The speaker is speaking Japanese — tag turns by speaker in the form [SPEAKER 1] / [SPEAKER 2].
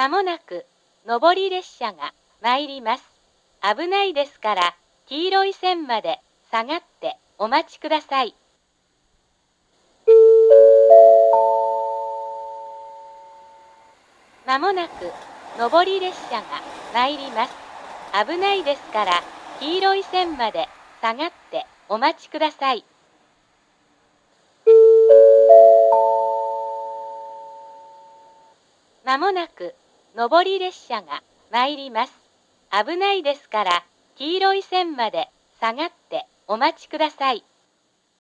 [SPEAKER 1] もなく上り列車が参ります。危ないですから黄色い線まで下がってお待ちください。まもなく上り列車が参ります。危ないですから黄色い線まで下がってお待ちください。まもなく上り列車が参ります。危ないですから黄色い線まで下がってお待ちください。